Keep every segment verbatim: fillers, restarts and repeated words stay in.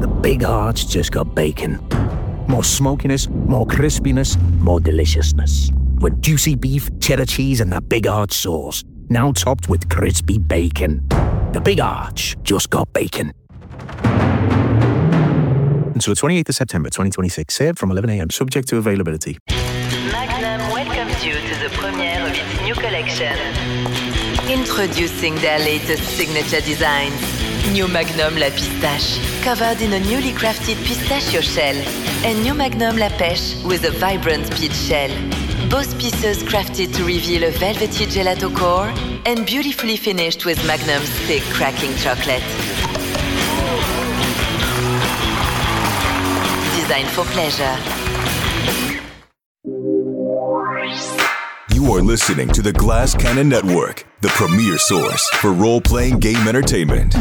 the Big Arch just got bacon. More smokiness, more crispiness, more deliciousness. With juicy beef, cheddar cheese, and the Big Arch sauce. Now topped with crispy bacon. The Big Arch just got bacon. Until the twenty-eighth of September twenty twenty-six, served from eleven a.m. subject to availability. Magnum welcomes you to the premiere of its new collection. Introducing their latest signature designs. New Magnum La Pistache, covered in a newly crafted pistachio shell. And New Magnum La Pêche with a vibrant peach shell. Both pieces crafted to reveal a velvety gelato core and beautifully finished with Magnum's thick cracking chocolate. Designed for pleasure. You are listening to the Glass Cannon Network, the premier source for role-playing game entertainment.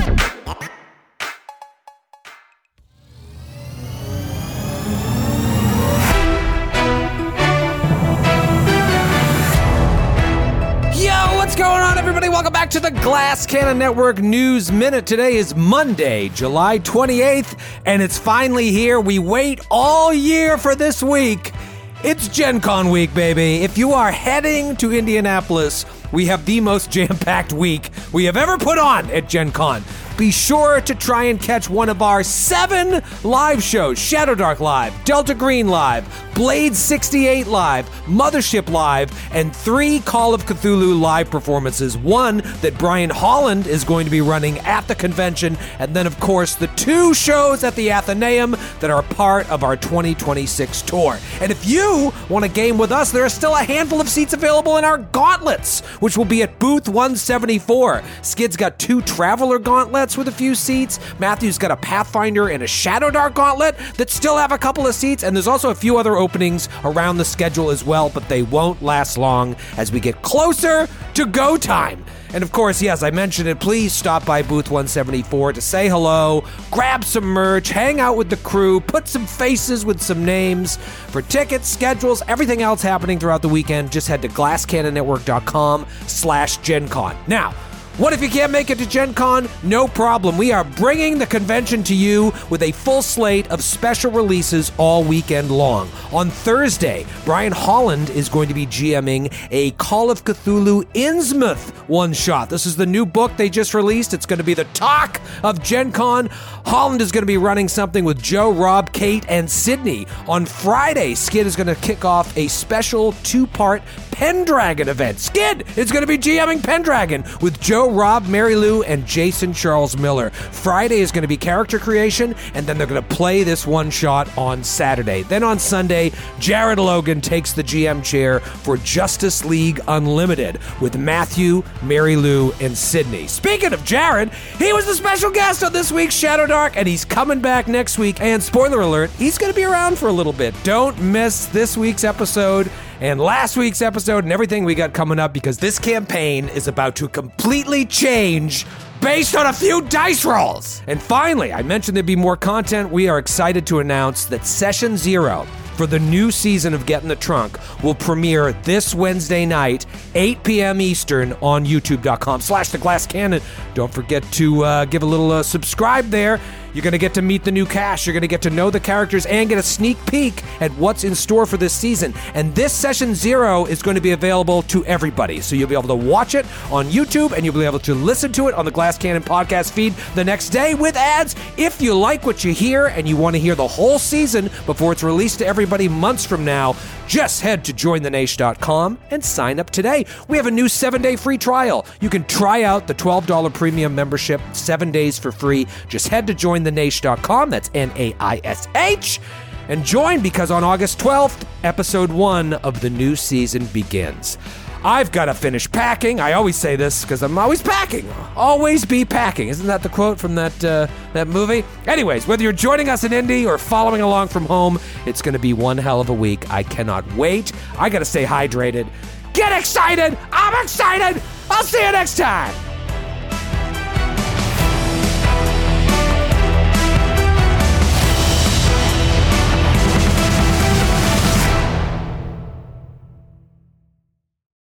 What's going on, everybody? Welcome back to the Glass Cannon Network News Minute. Today is Monday, July twenty-eighth, and it's finally here. We wait all year for this week. It's Gen Con week, baby. If you are heading to Indianapolis, we have the most jam-packed week we have ever put on at Gen Con. Be sure to try and catch one of our seven live shows: Shadow Dark Live, Delta Green Live, Blade sixty-eight Live, Mothership Live, and three Call of Cthulhu live performances. One that Brian Holland is going to be running at the convention, and then, of course, the two shows at the Athenaeum that are part of our twenty twenty-six tour. And if you want to game with us, there are still a handful of seats available in our gauntlets, which will be at booth one seventy-four. Skid's got two Traveler gauntlets with a few seats. Matthew's got a Pathfinder and a Shadow Dark gauntlet that still have a couple of seats, and there's also a few other openings around the schedule as well, but they won't last long as we get closer to go time. And of course, yes, I mentioned it, please stop by booth one seventy-four to say hello, grab some merch, hang out with the crew, put some faces with some names. For tickets, schedules, everything else happening throughout the weekend, just head to glasscannonnetwork.com slash GenCon. Now, what if you can't make it to Gen Con? No problem. We are bringing the convention to you with a full slate of special releases all weekend long. On Thursday, Brian Holland is going to be GMing a Call of Cthulhu Innsmouth one-shot. This is the new book they just released. It's going to be the talk of Gen Con. Holland is going to be running something with Joe, Rob, Kate, and Sydney. On Friday, Skid is going to kick off a special two-part Pendragon event. Skid is going to be GMing Pendragon with Joe, Rob, Mary Lou, and Jason Charles Miller. Friday is going to be character creation, and then they're going to play this one shot on Saturday. Then on Sunday, Jared Logan takes the G M chair for Justice League Unlimited with Matthew, Mary Lou, and Sydney. Speaking of Jared, he was the special guest on this week's Shadow Dark, and he's coming back next week. And spoiler alert, he's going to be around for a little bit. Don't miss this week's episode and last week's episode and everything we got coming up, because this campaign is about to completely change based on a few dice rolls. And finally, I mentioned there'd be more content. We are excited to announce that Session Zero for the new season of Get in the Trunk will premiere this Wednesday night, eight p.m. Eastern, on youtube.com slash the Glass Cannon. Don't forget to uh, give a little uh, subscribe there. You're going to get to meet the new cast. You're going to get to know the characters and get a sneak peek at what's in store for this season. And this Session Zero is going to be available to everybody. So you'll be able to watch it on YouTube, and you'll be able to listen to it on the Glass Cannon podcast feed the next day with ads. If you like what you hear and you want to hear the whole season before it's released to everybody months from now, just head to join the nation dot com and sign up today. We have a new seven-day free trial. You can try out the twelve dollars premium membership, seven days for free. Just head to join the nation dot com, that's N A I S H, and join, because on August twelfth, episode one of the new season begins. I've got to finish packing. I always say this because I'm always packing. Always be packing. Isn't that the quote from that uh, that movie? Anyways, whether you're joining us in Indy or following along from home, it's going to be one hell of a week. I cannot wait. I got to stay hydrated. Get excited. I'm excited. I'll see you next time.